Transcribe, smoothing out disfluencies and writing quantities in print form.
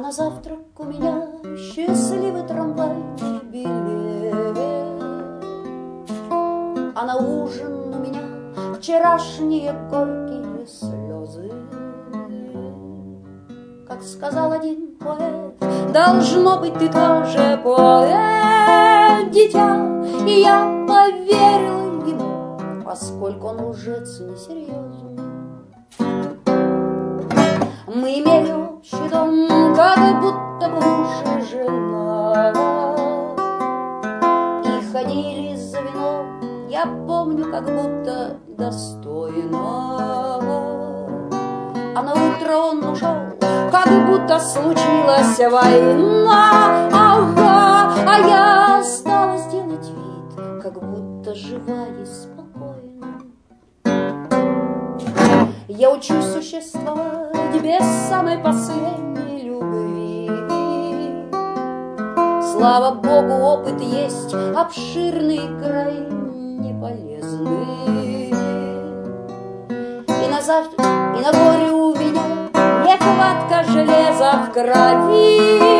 на завтрак у меня счастливый трамвайный билет, а на ужин у меня вчерашние горькие слезы. Как сказал один поэт, должно быть, ты тоже поэт, дитя. И я поверила ему, поскольку он лжец несерьезный. Мы имели общий дом, как будто бы муж и жена, и ходили за вином, я помню, как будто достойно. А на утро он ушел, как будто случилась война. Ага, а я осталась делать вид, как будто жива и спокойна. Я учусь существовать без самой последней любви. Слава Богу, опыт есть обширный, крайне полезный. И на горе у меня нехватка железа в крови.